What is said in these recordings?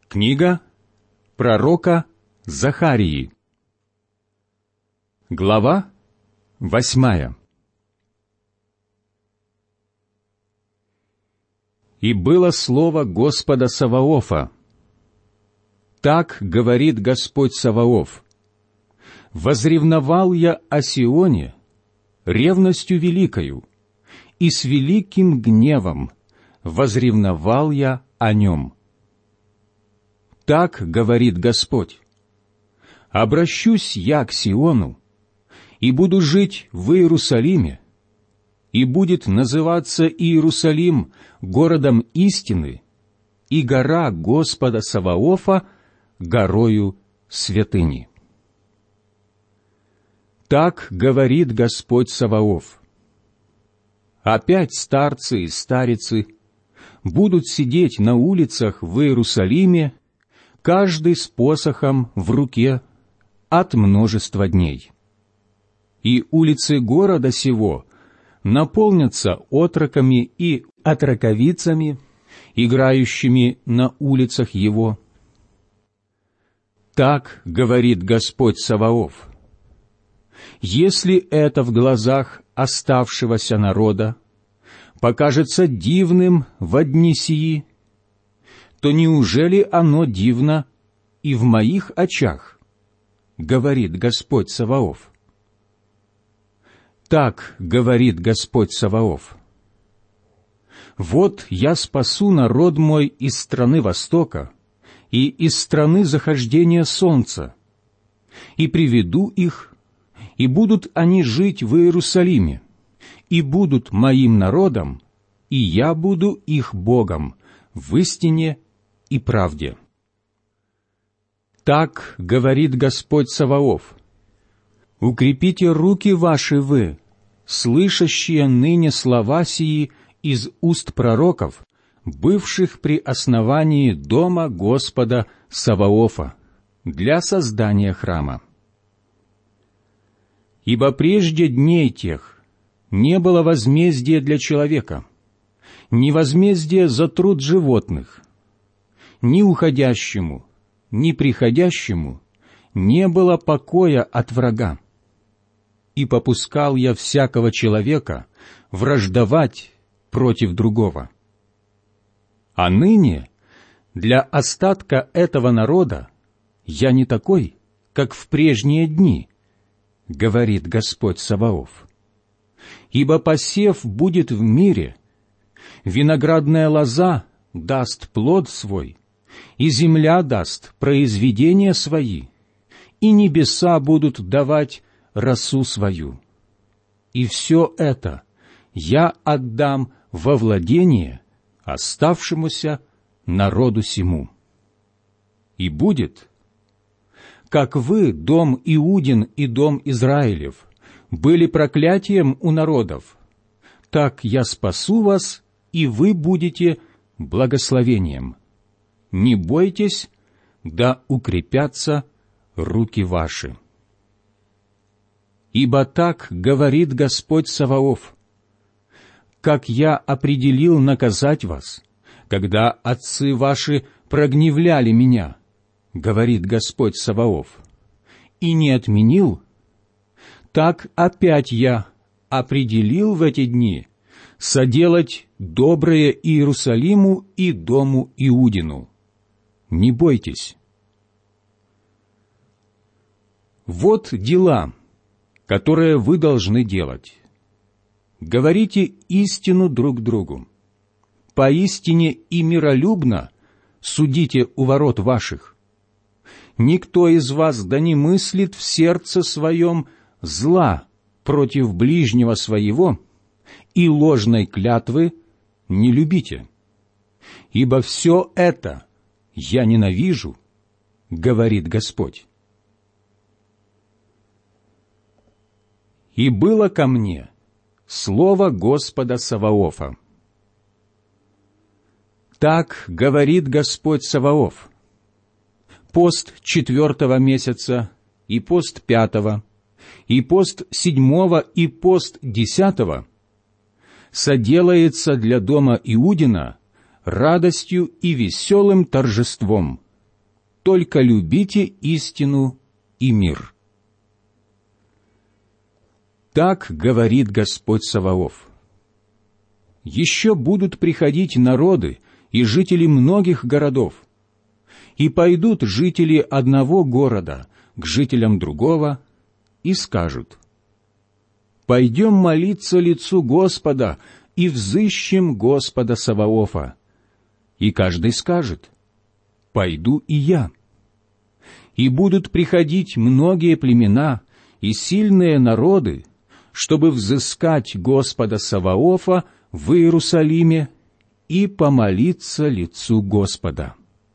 Книга пророка Захарии. Глава 8. «И было слово Господа Саваофа. Так говорит Господь Саваоф: возревновал я о Сионе ревностью великою, и с великим гневом возревновал я о нем. Так говорит Господь: обращусь я к Сиону, и буду жить в Иерусалиме, и будет называться Иерусалим городом истины, и гора Господа Саваофа горою святыни. Так говорит Господь Саваоф: опять старцы и старицы будут сидеть на улицах в Иерусалиме, каждый с посохом в руке от множества дней. И улицы города сего наполнятся отроками и отроковицами, играющими на улицах его. Так говорит Господь Саваоф: если это в глазах оставшегося народа покажется дивным во дни сии, то неужели оно дивно и в моих очах, говорит Господь Саваоф? Так говорит Господь Саваоф: вот я спасу народ мой из страны Востока и из страны захождения солнца, и приведу их, и будут они жить в Иерусалиме, и будут моим народом, и я буду их Богом в истине и правде. Так говорит Господь Саваоф: укрепите руки ваши вы, слышащие ныне слова сии из уст пророков, бывших при основании дома Господа Саваофа для создания храма. Ибо прежде дней тех не было возмездия для человека, ни возмездия за труд животных, ни уходящему, ни приходящему не было покоя от врага. И попускал я всякого человека враждовать против другого. А ныне для остатка этого народа я не такой, как в прежние дни, говорит Господь Саваоф. Ибо посев будет в мире, виноградная лоза даст плод свой, и земля даст произведения свои, и небеса будут давать росу свою. И все это я отдам во владение оставшемуся народу сему. И будет, как вы, дом Иудин и дом Израилев, были проклятием у народов, так я спасу вас, и вы будете благословением. Не бойтесь, да укрепятся руки ваши. Ибо так говорит Господь Саваоф: как я определил наказать вас, когда отцы ваши прогневляли меня, говорит Господь Саваоф, и не отменил, так опять я определил в эти дни соделать доброе Иерусалиму и дому Иудину. Не бойтесь. Вот дела, которые вы должны делать. Говорите истину друг другу. Поистине и миролюбно судите у ворот ваших. Никто из вас да не мыслит в сердце своем зла против ближнего своего, и ложной клятвы не любите. Ибо все это я ненавижу, говорит Господь. И было ко мне слово Господа Саваофа. Так говорит Господь Саваоф: пост 4-го месяца, и пост 5-го, и пост 7-го, и пост 10-го соделается для дома Иудина радостью и веселым торжеством, только любите истину и мир. Так говорит Господь Саваоф. Еще будут приходить народы и жители многих городов, и пойдут жители одного города к жителям другого и скажут: «Пойдем молиться лицу Господа и взыщем Господа Саваофа». И каждый скажет: «Пойду и я». И будут приходить многие племена и сильные народы, чтобы взыскать Господа Саваофа в Иерусалиме и помолиться лицу Господа.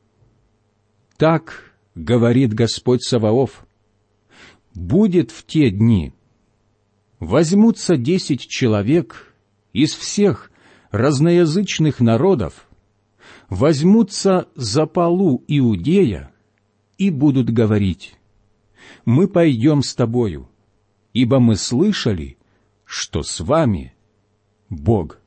Так говорит Господь Саваоф: будет в те дни, возьмутся 10 человек из всех разноязычных народов, возьмутся за полу Иудея и будут говорить: мы пойдем с тобою, ибо мы слышали, что с вами Бог.